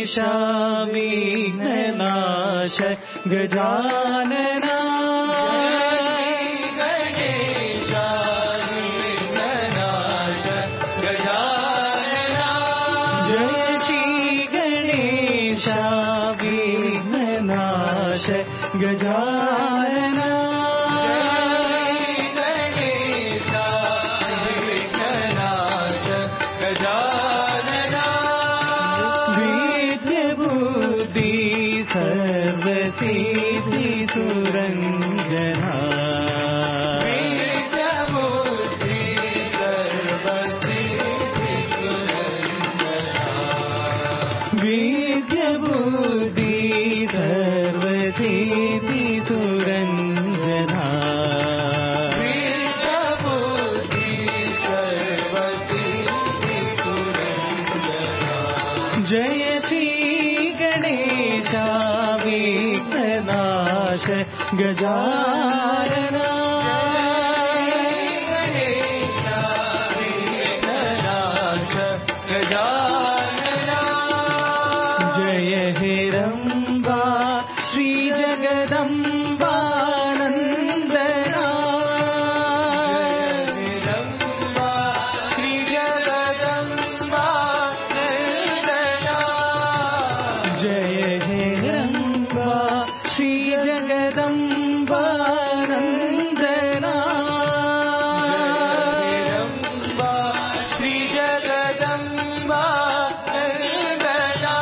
विघ्ननाश गजानना गजानना विघ्ननाश गजानना विद्या बुद्धि सर्वसिद्धि सुरंजना विद्या बुद्धि सर्वसिद्धि सुरंजना विद्या बुद्धि सर्वसिद्धि सुरंजना विद्या बुद्धि सर्वसिद्धि सुरंजना जय श्री गणेशा विघ्ननाश गजानना गणेशा विघ्ननाश गजानना जय हिरंबा श्री जगदंबा नंदना हिरंबा श्री जगदंबा नंदना जय हिरंबा श्री जगदंबा नंदना हिरंबा श्री जगदंबा नंदना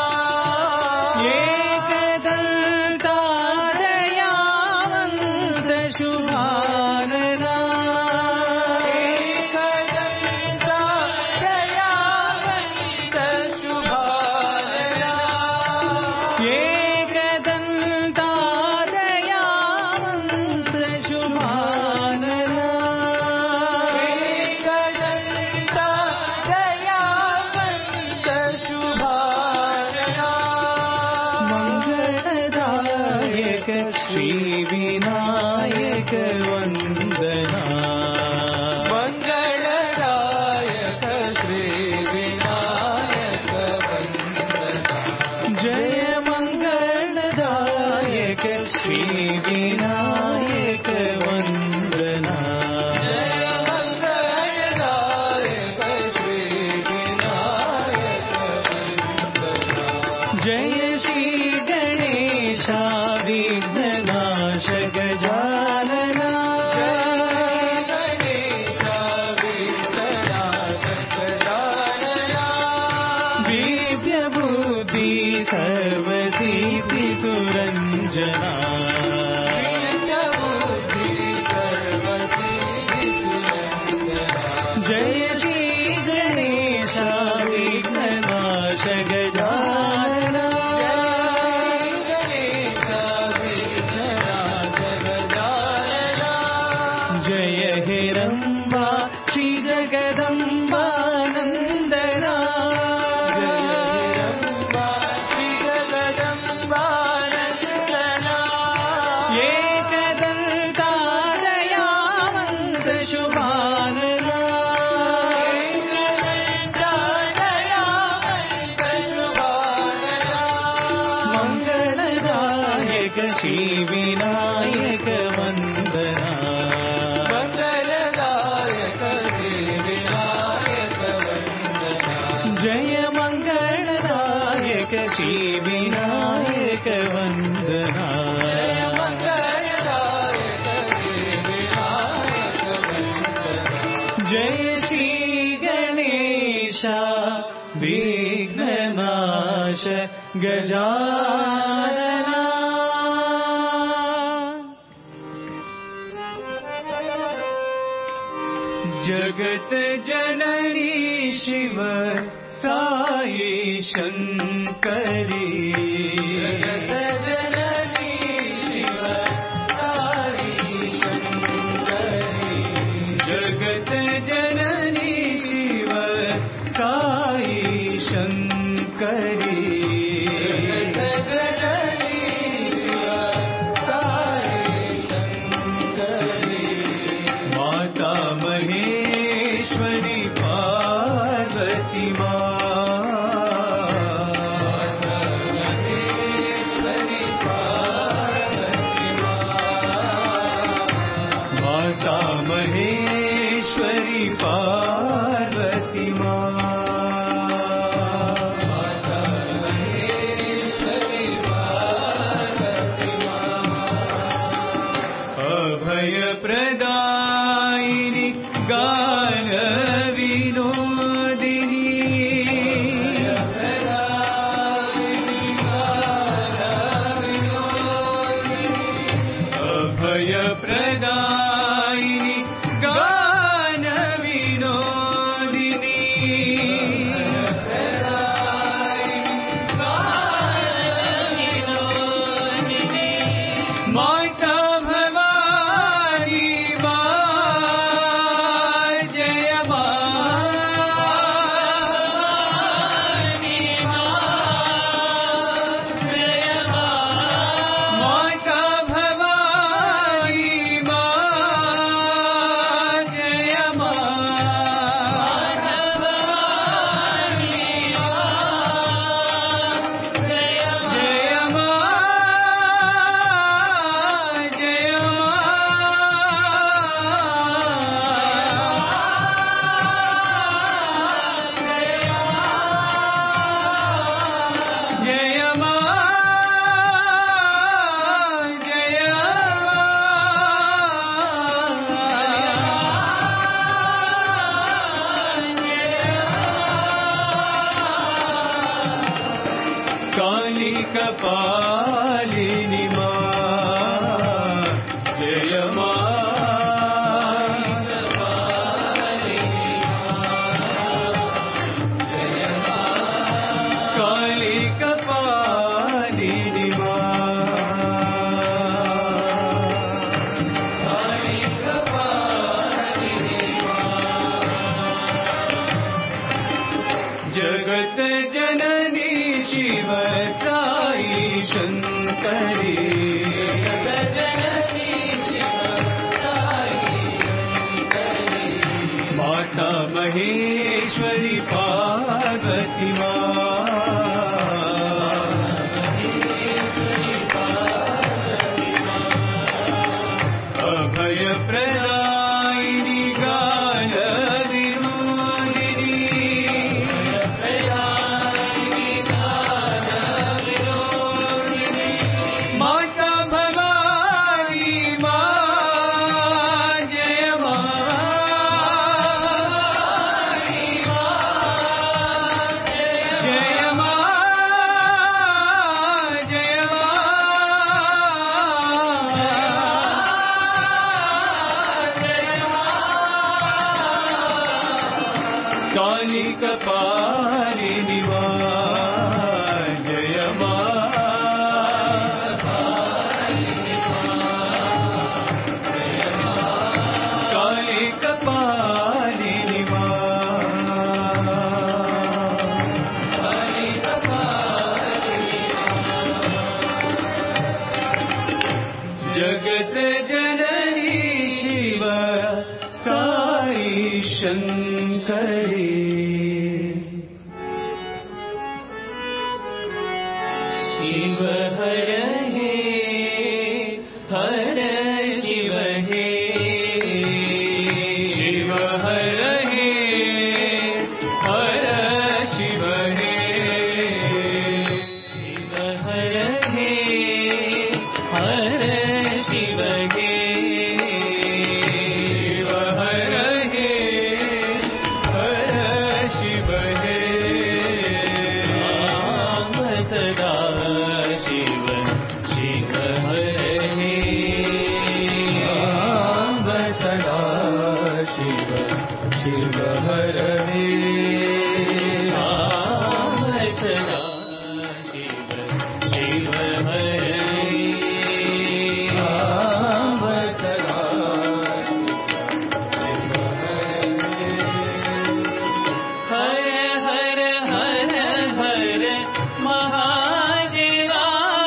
श्री विनायक वंदना मंगलदायक श्री विनायक वंदना जय मंगलदायक श्री विनायक वंदना जय मंगलदायक श्री विनायक वंदना जय श्री गणेशा विघ्ननाश गजानना गणेशा विघ्ननाश गजानना विद्या बुद्धि सर्वसिद्धि सुरंजना विद्या बुद्धि सर्वसिद्धि सुरंजना जय श्री गणेशा विघ्ननाश गजानना जय हिरंबा श्री जगदंबा नंदना हिरंबा श्री जगदंबा नंदना एकदंता दयावंत शुभानना एकदंता दयावंत शुभानना मंगलदायक श्री विनायक वंदना जय मंगलदायक श्री विनायक वंदना जय मंगलदायक श्री विनायक वंदना जय श्री गणेशा विघ्ननाश गजानना जगत जननी शिव साई शंकरी जगत जननी शिव साई शंकरी जगत जननी शिव साई शंकरी जगत जननी शिव साई शंकरी माता महेश्वरी पार्वती माता माता महेश्वरी पार्वती माँ, माता महेश्वरी पार्वती माँ, अभय प्रदायिनी गान विनोदिनी, अभय प्रदायिनी गान विनोदिनी, माता भवानी माँ जय माता भवानी माँ जय काली कपालिनी माँ जय काली कपालिनी जगत जननी शिव साई शंकरी, जगत जननी शिव साई शंकरी, माता महेश्वरी पार्वती माँ, अभय प्रदायिनी गान काली कपालिनी माँ जय काली कपालिनी जगत जननी शिव साई शंकरी, शिव हर हे हर शिव हे, शिव हर हे हर शिव हे, शिव हर हे हर शिव हे, शिव हर हे हर शिव हे, राम सदा शिव शिव हर हे, राम सदा शिव शिव हर हे, राम सदा शिव शिव हर हे, राम सदा हर हर हर हर महादेवा,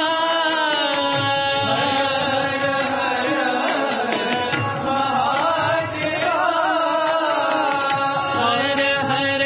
हर हर हर महादेवा, हर हर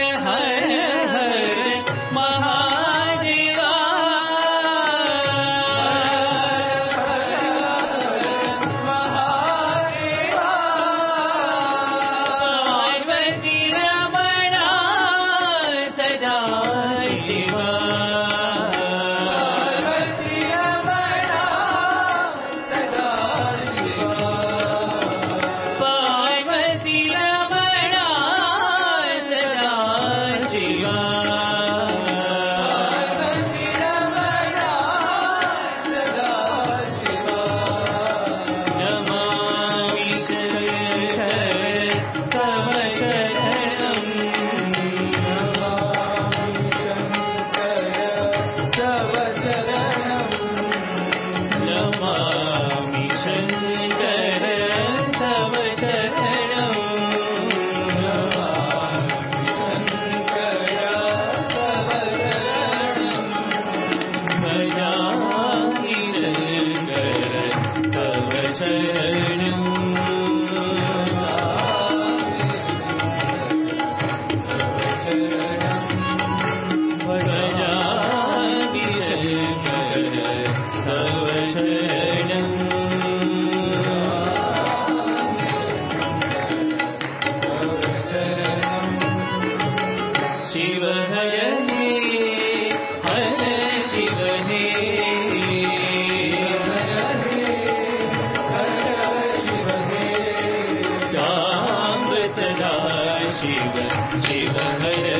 शिव शिव हरे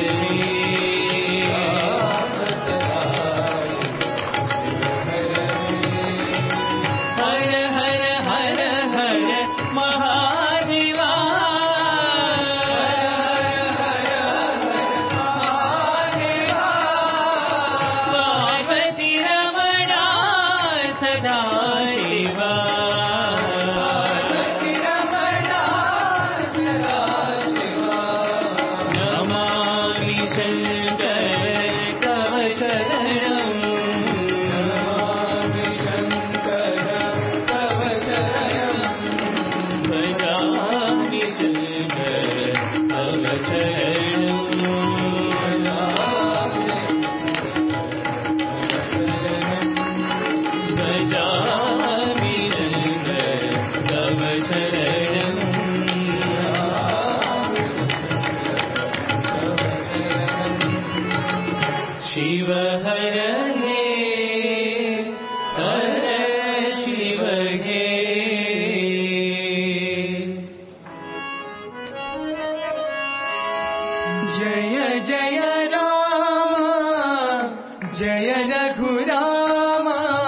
हर हर हर हर महादेवा पार्वती रमणा सदा शिवा नमामि शङ्कर तव चरणम् भजामि शङ्कर तव चरणम् भजामि शङ्कर तव चरणम् शिव हर हे हर शिव हे जय जय राम जय रघुराम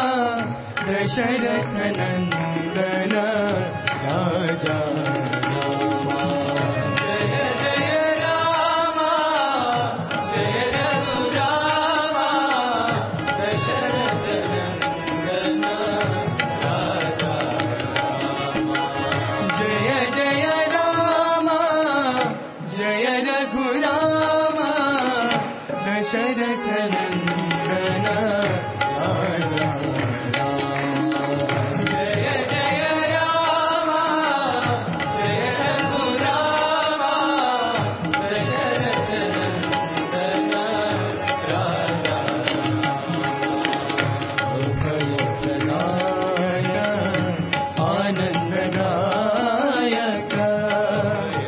दशरथ नंदन राजा जय जय राम जय रघुराम दशरथ नंदन राजा जय जय राम जय रघुराम दशरथ नंदन राजा जय जय राम जय रघुराम दशरथ नंदन राजा आनंददायक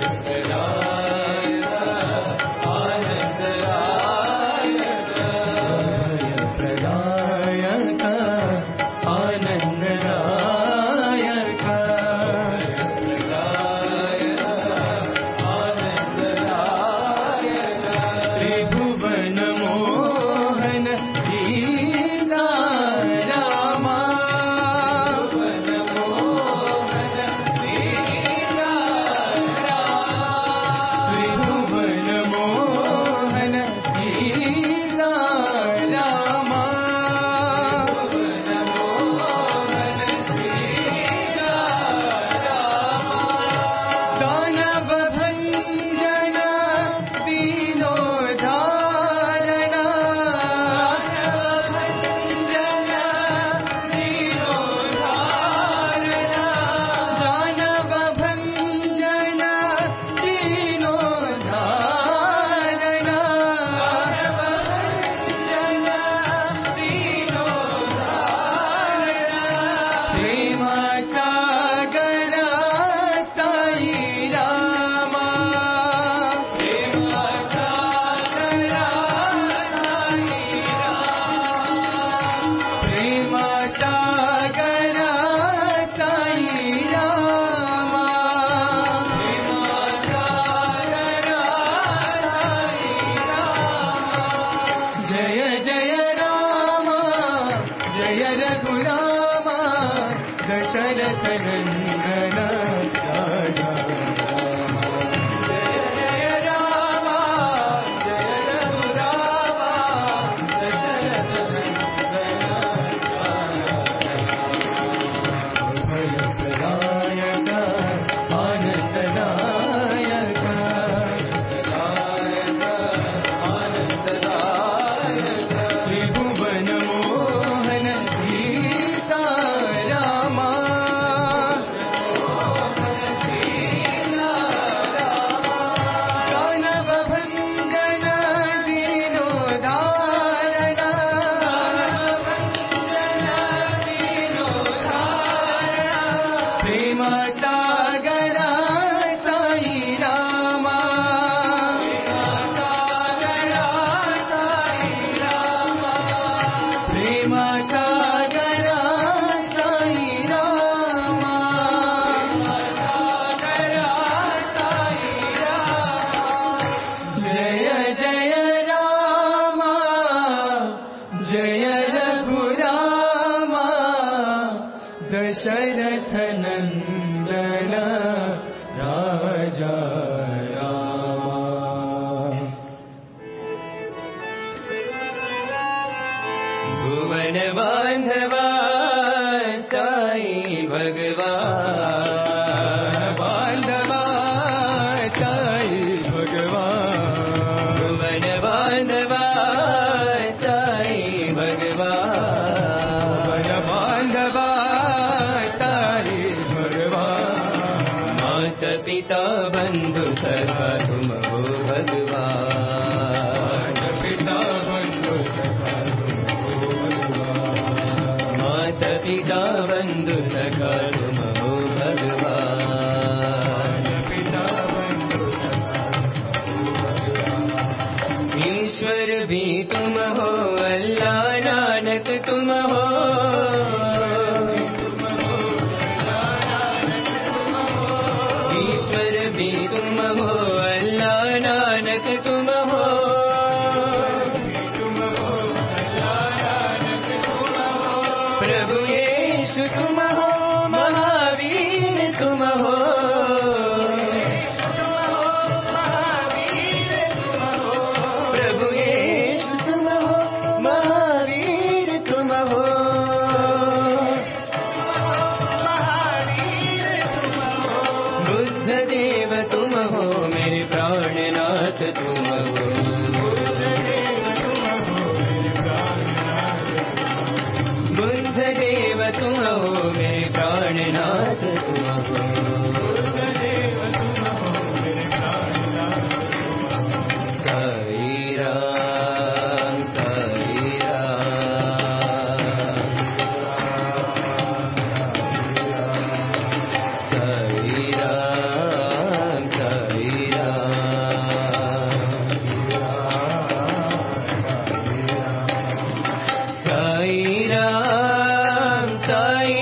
आनंददायक पिता बंधु सखा तुम हो भगवान। पिता बंधु सखा तुम हो भगवान। माता पिता बंधु सखा तुम हो भगवान। पिता बंधु सखा तुम हो भगवान। ईश्वर भी तुम हो अल्लाह नानक तुम हो। ईश्वर भी तुम हो अल्लाह नानक तुम हो। प्रभु यीशु तुम हो महावीर तुम हो। प्रभु यीशु तुम हो महावीर तुम हो। बुद्ध देव तुम हो मेरे प्राणनाथ तुम हो। बुद्ध देव तुम हो मेरे प्राणनाथ तुम हो। साई राम साई राम साई राम साई राम साई राम साई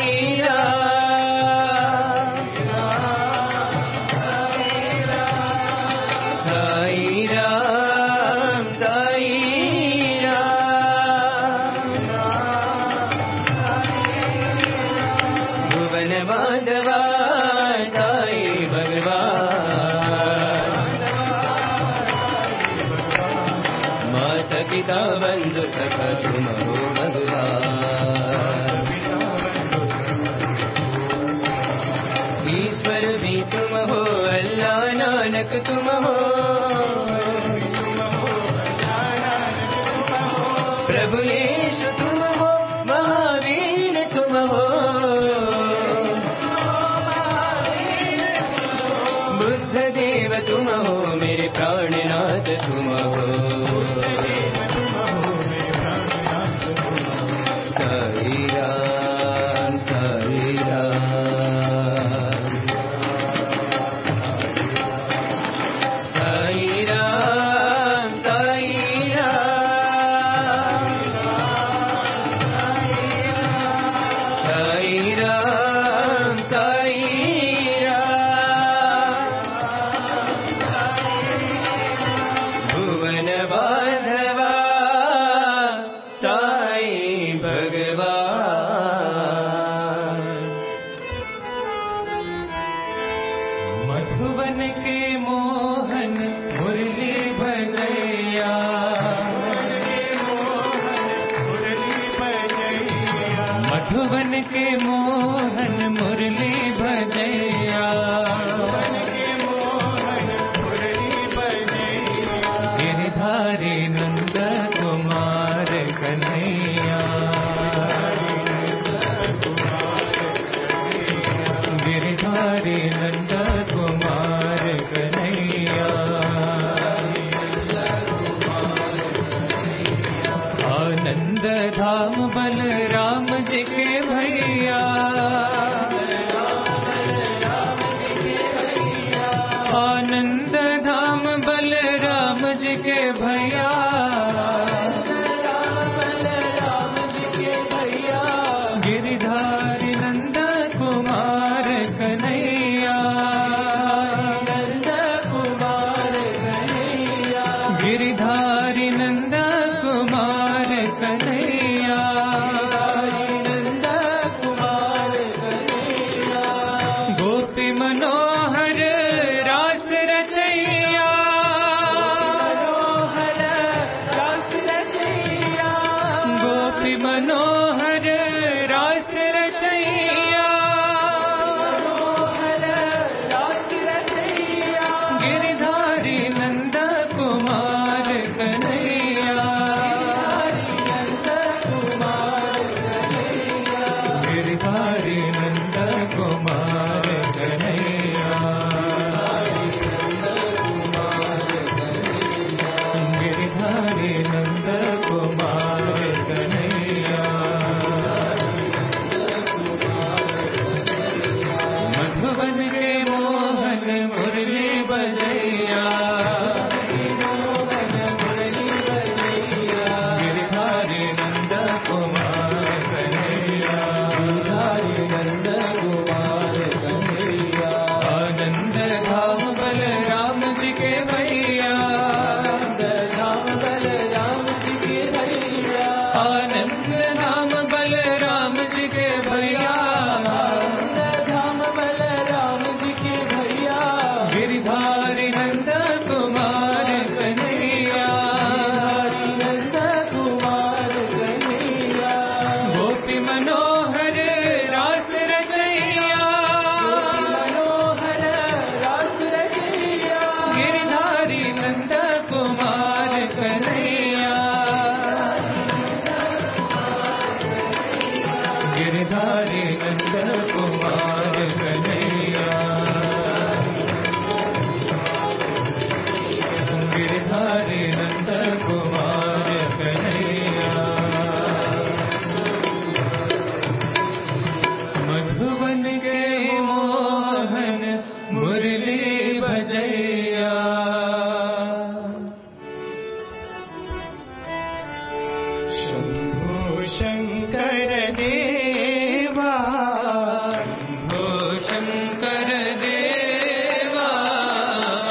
राम साई राम साई राम। भुवन माधवा साई भगवान। माता पिता बंधु सखा तुम हो भगवान। ईश्वर भी तुम हो अल्लाह नानक तुम हो। प्रभु यीशु तुम हो महावीर तुम हो। बुद्ध देव तुम हो मेरे प्राणनाथ तुम हो। साई राम साई राम साई राम साई राम साई राम साई राम। भुवन बांधवा साई भगवान। मधुबन के मोहन मुरली भजैया। मधुबन के मोहन मुरली भजैया। गिरधारी नंद कुमार कन्हैया। गिरधारी नंद कुमार कन्हैया। आनंद धाम बलराम जी के भैया। आनंद धाम बलराम जी के भैया। गिरधारी नंद कुमार कन्हैया। गिरधारी नंद कुमार कन्हैया। गोपी मनोहर रास रचैया।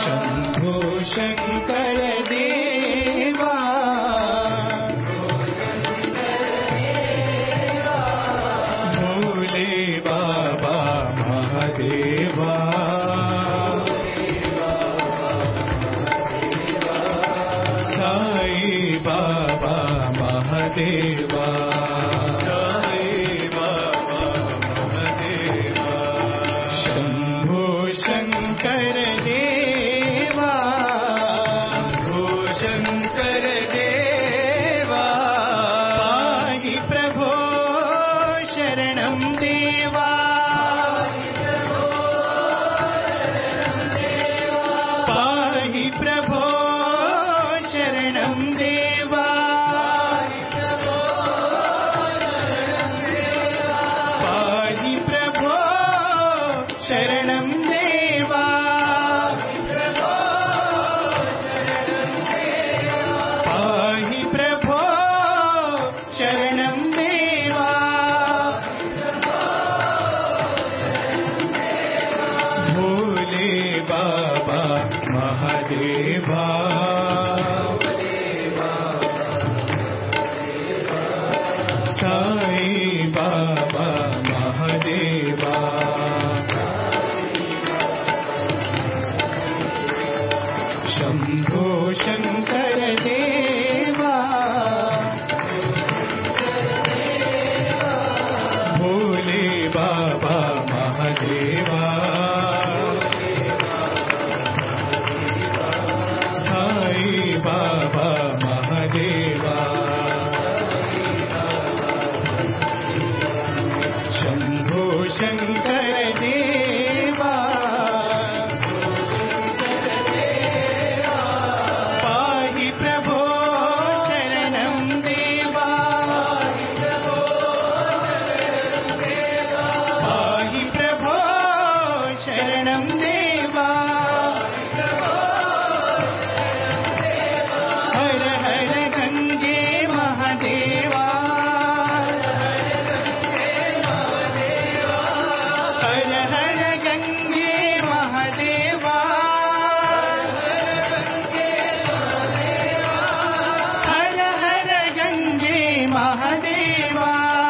शंभो शंकर देवा भोले बाबा महादेवा साई बाबा महादेवा शंकर देवा भो शंकर देवा पाहि प्रभो शरणं देवा पाहि प्रभो शरणं देवा पाहि प्रभो शरणं महादेवा साई बाबा महादेवा शंभो शंकर देवा भोले बाबा महादेवा बाबा महादेवा शंभो शंकर देवा पाहि प्रभो शरणं देवा पाहि प्रभो शरणं देवा हर हर गंगे महादेवा हर हर गंगे महादेवा हर हर गंगे महादेवा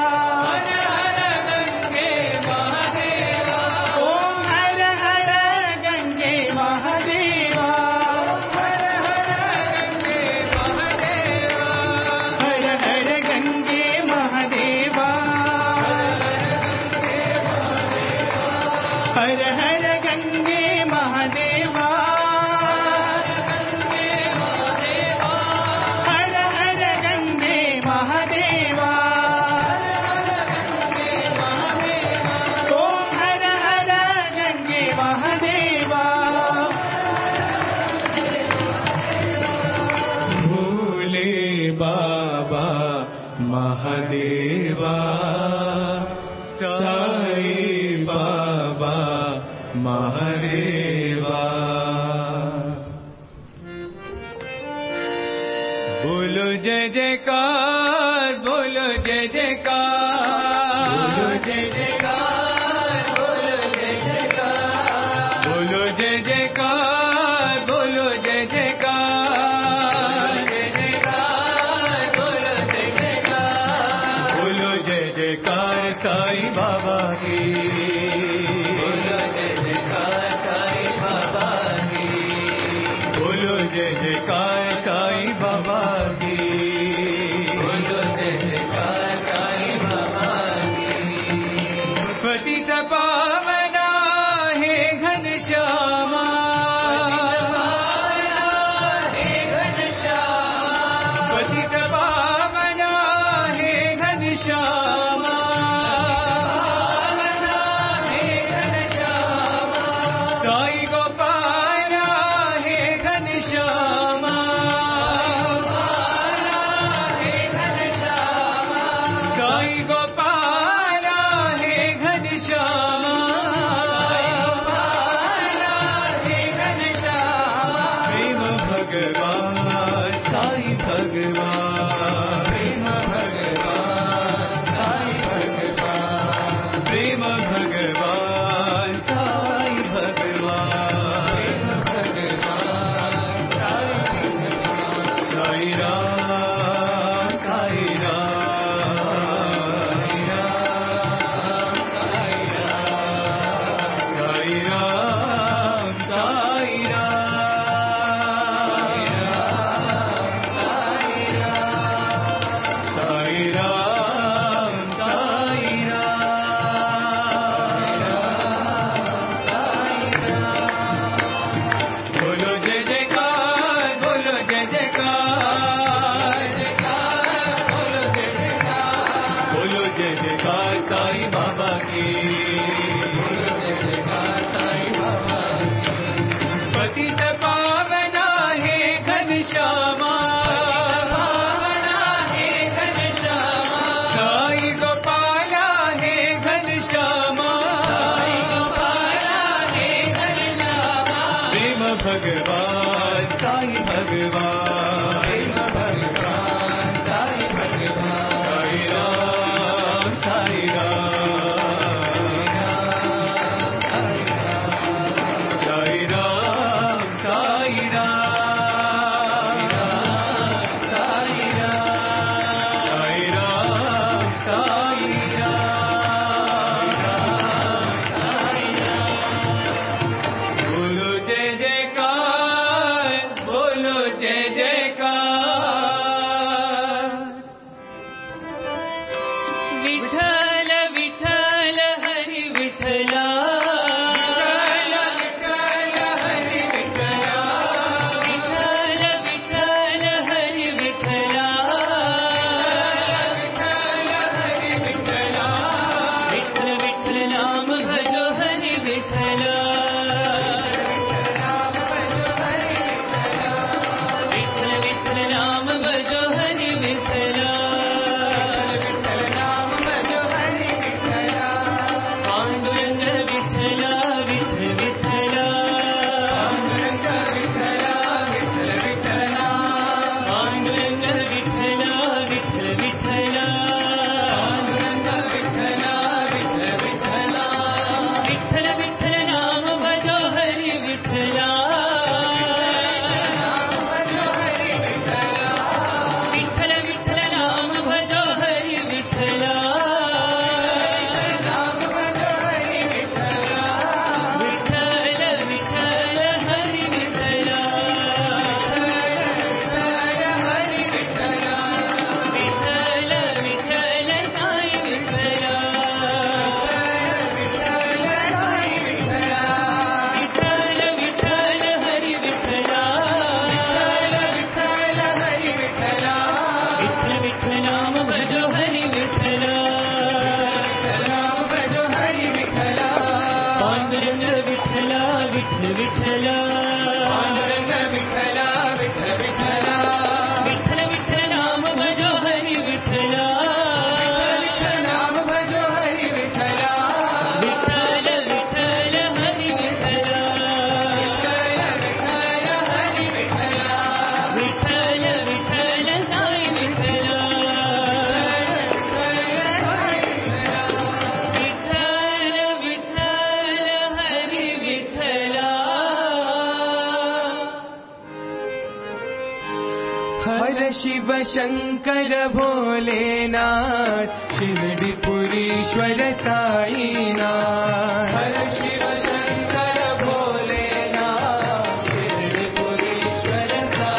ओम हर हर गंगे महादेवा हर हर गंगे महादेवा हर हर गंगे महादेवा हर हर गंगे महादेवा ओम हर हर गंगे महादेवा भोले बाबा महादेवा साई बाबा महादेवा बोलो जय जयकार बोलो जय जयकार बोलो जय जयकार बोलो जय जयकार बोलो जय जयकार बोलो जय जयकार जय जयकार बोलो जय जयकार बोलो जय जयकार साई बाबा की बोलो जय जयकार साई बाबा की बोलो जय जयकार साई बाबा की बोलो जय जयकार साई बाबा की पतित पावना हे घनश्यामा पतित पावना हे घनश्यामा साई गोपाला हे घनश्यामा भगवान साई भगवान भगवान साई भगवान साई राम साई राम साई राम साई शिव शंकर भोलेनाथ शिरडीपुरीश्वर साईनाथ हर शिव शंकर भोलेनाथ शिरडीपुरीश्वर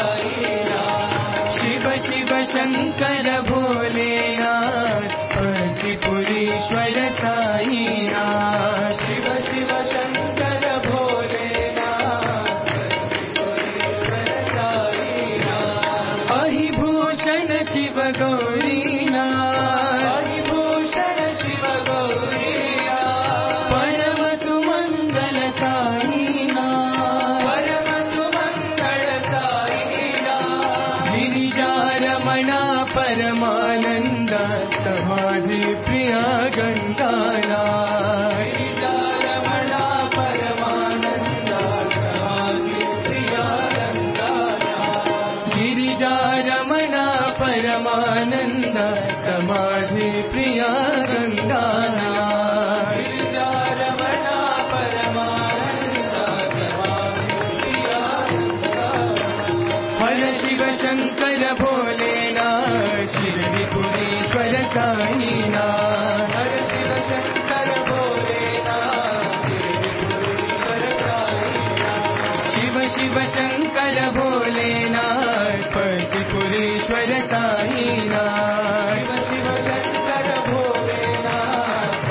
साईनाथ शिव शिव शंकर भोलेनाथ शिरडीपुरीश्वर साईनाथ शिव शिव शंकर शिव गौरीनाथ हरिभूषण शिव गौरीनाथ परम सुमंगल साईनाथ परम सुमंगल साईनाथ गिरिजारमणा परमानंद समाधि प्रिया गंगानाथ गिरिजारमणा परमानंद समाधि प्रिया गंगानाथ गिरिजारमणा परमानंद समाधि प्रिया गंगानाथ गिरिजारमणा परमानंद समाधि प्रिया गंगानाथ हर शिव शंकर भोलेनाथ शिरडीपुरीश्वर साईनाथ हर शिव शंकर भोलेनाथ शिरडीपुरीश्वर साईनाथ शिव शिव शंकर भोलेनाथ पतिपुरेश्वर साईनाथ शिव शंकर भोलेनाथ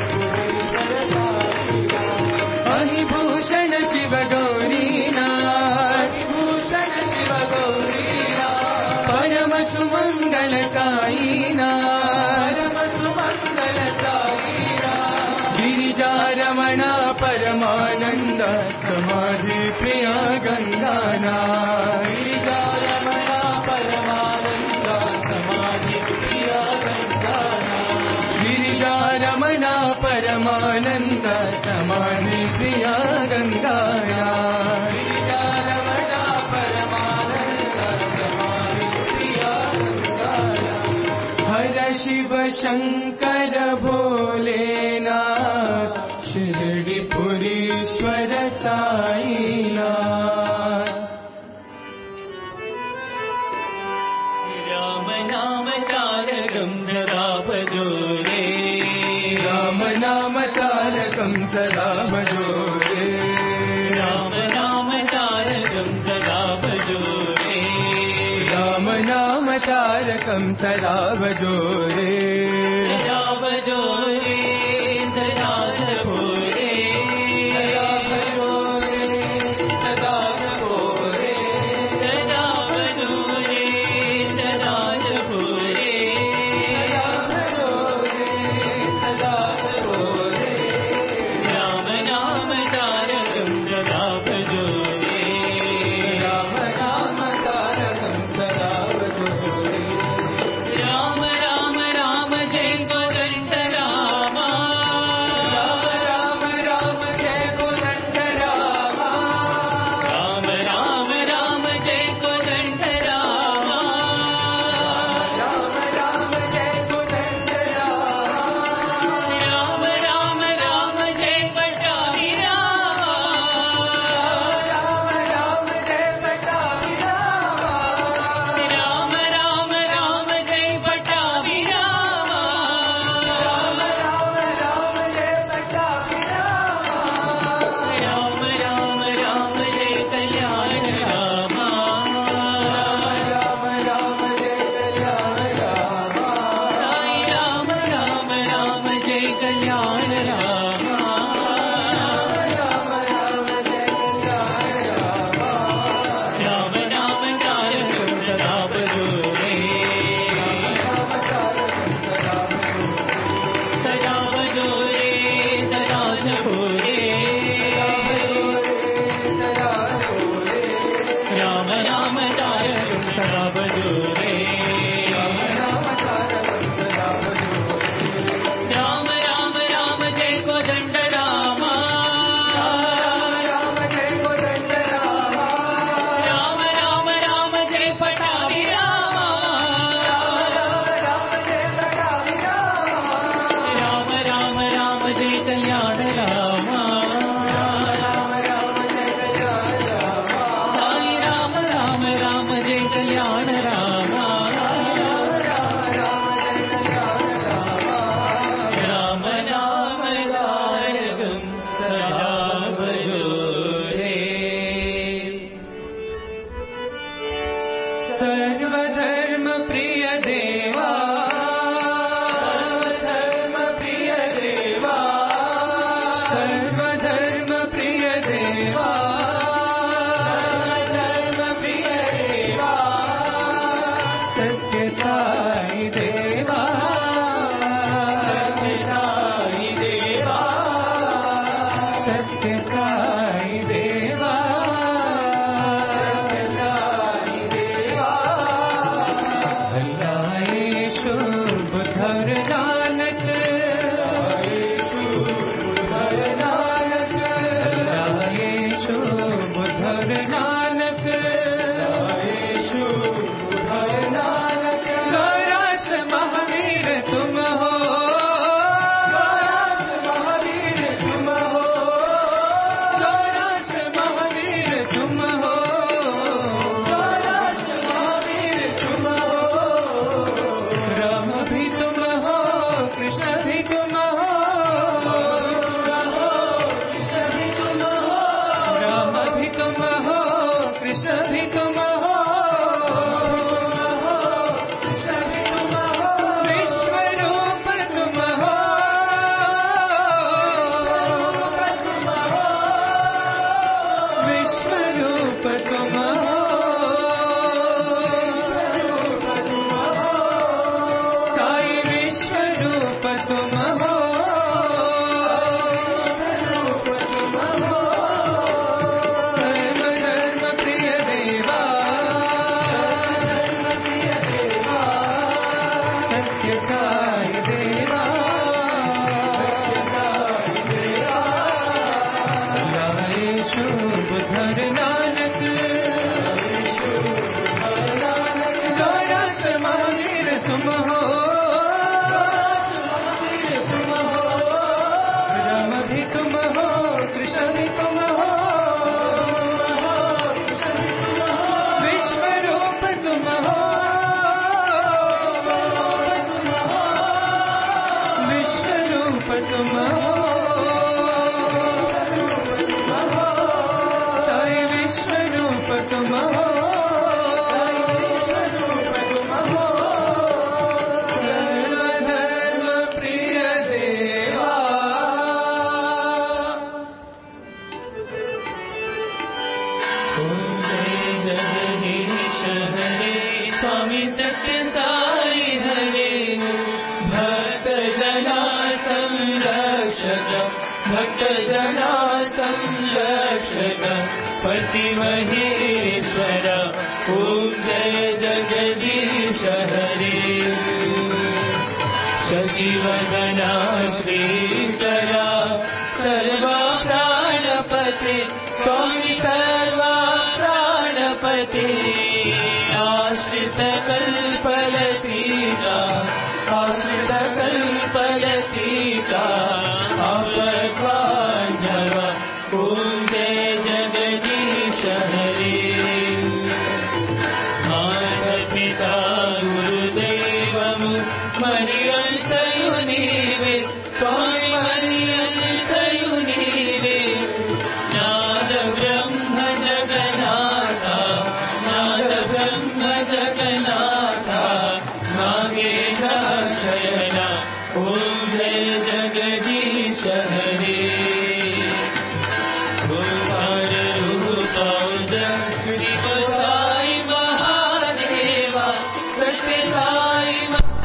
हरिभूषण शिव गौरीनाथ हरिभूषण शिव गौरीनाथ परम सुमंगल साईनाथ परम सुमंगल साईनाथ गिरिजारमण परमानंद समाधि प्रिया गंगानाथ गिरिजारमण परमानंद समाधि प्रिया गंगानाथ गिरिजारमण परमानंद समाधि प्रिया गंगानाथ गिरिजारमण परमानंद समाधि प्रिया गंगानाथ हर शिव शंकर भोलेनाथ शिरडीपुरीश्वर साईनाथ राम नाम तारकं सदा भजो रे राम नाम तारकं सदा भजो रे राम नाम तारकं सदा भजो रे राम नाम तारकं सदा भजो रे सदा भजो रे सदा जपो रे सदा भजो रे सदा जपो रे सदा भजो रे सदा जपो रे सदा भजो रे सदा जपो रे राम नाम तारकं सदा भजो रे राम नाम तारकं सदा भजो रे राम राम राम जय कोदंड रामा राम राम राम जय कोदंड रामा राम राम राम जय कोदंड रामा राम राम जय कोदंड रामा राम राम राम जय पटाभी रामा राम राम जय पटाभी रामा राम राम राम जय पटाभी रामा राम राम राम जय पटाभी रामा राम राम राम जय कल्याण रामा राम राम राम जय कल्याण रामा साई राम राम राम जय कल्याण रामा राम राम जय कल्याण रामा राम नाम तारकं सदा भजो रे राम नाम तारकं सदा भजो सदा भजो रे सदा जपो रे सदा भजो रे सदा जपो रे राम नाम तारकं सदा भजो रे राम नाम तारकं सदा भजो राम राम राम जय कोदंड रामा राम राम जय कोदंड रामा राम राम राम जय पटाभी रामा राम राम जय पटाभी रामा राम राम राम जय कल्याण रामा राम राम जय कल्याण रामा साई राम राम राम जय कल्याण रामा राम राम जय कल्याण रामा राम नाम तारकं सदा भजो रे सर्वधर्म प्रिय देवा सर्वधर्म प्रिय देवा सर्वधर्म प्रिय देवा सर्वधर्म प्रिय देवा सत्य साई देवा सत्य साई देवा सत्य साई देवा सत्य साई देवा भलाए शुभ धर नानक भलाए शुभ धर नानक भलाए शुभ धर नानक भलाए शुभ धर नानक सौराष्ट्र महावीर तुम हो सौराष्ट्र महावीर तुम हो सौराष्ट्र महावीर तुम हो सौराष्ट्र महावीर तुम हो राम भी तुम हो कृष्ण भी तुम हो कृष्ण भी तुम हो राम भी तुम हो रूप तुम हो, साई विश्व रूप तुम हो, सर्वधर्म प्रिय देवा, सत्य साई देवा, बुधर नानक सौराष्ट्र महावीर तुम हो, राम भी तुम हो, कृष्ण भी तुम हो, विश्व रूप तुम हो, विश्व रूप तुम हो, तुम हो, सर्वधर्म प्रिय देवा। जय जगदीश हरे, स्वामी सत्य साई हरे, भक्त जना संरक्षक, भक्त जना संरक्षक, पति महेश्वर, ओम जय जगदीश हरे। शशिवदना श्रीकरा, सर्वा प्राणपते, स्वामी सर्वा प्राणपते, आश्रित कल्पलतीका, आश्रित कल्पलतीका, आपद्बान्धव, ओम जय जगदीश हरे। माता गुरुदेवं मर्यन्तयु नीवे, स्वामी मर्यन्तयु नीवे, नाद ब्रह्म जगन्नाथा, नाद ब्रह्म जगन्नाथा, नागेशा शयना, ओम जय जगदीश हरे। साई महादेवा, सत्य साई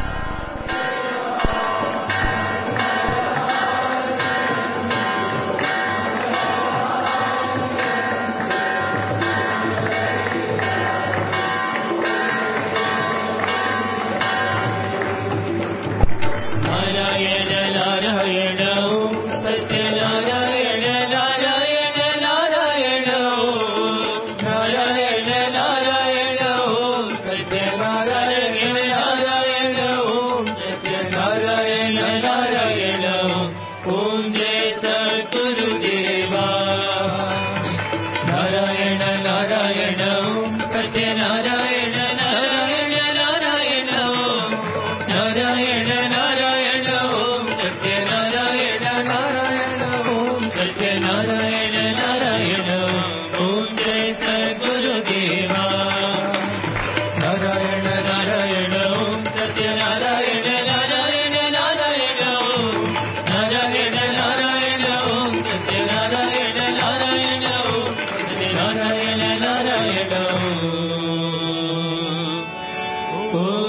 नारायण नारायण ओम सत्य नारायण नारायण नारायण ओम नारायण नारायण ओम सत्य नारायण नारायण ओम सत्य नारायण नारायण ओम जय सद्गुरुदेवा। नारायण नारायण ओम सत्य नारायण नारायण नारायण ओम नारायण नारायण ओम सत्य नारायण नारायण ओम सत्य नारायण नारायण ओम जय सद्गुरुदेवा। नारायण नारायण ओम सत्य नारायण नारायण नारायण ओम नारायण नारायण ओम सत्य नारायण नारायण ओम सत्य नारायण नारायण ओम।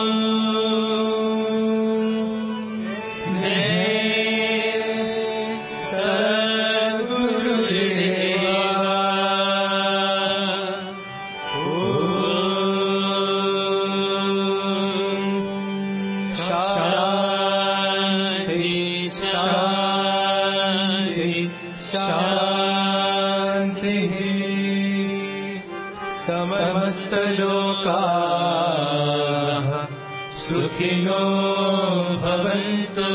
समस्त लोकाः सुखिनो भवन्तु,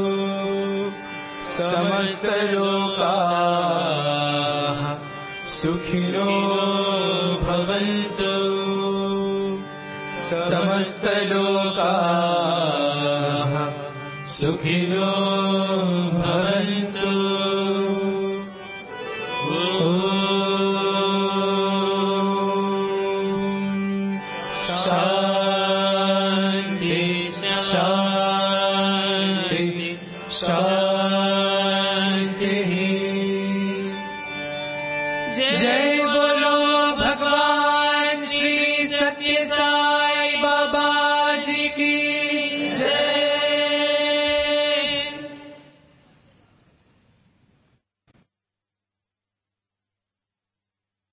समस्त लोकाः सुखिनो भवन्तु, समस्त लोकाः सुखिनो भवन्तु। शांति शांति शांति।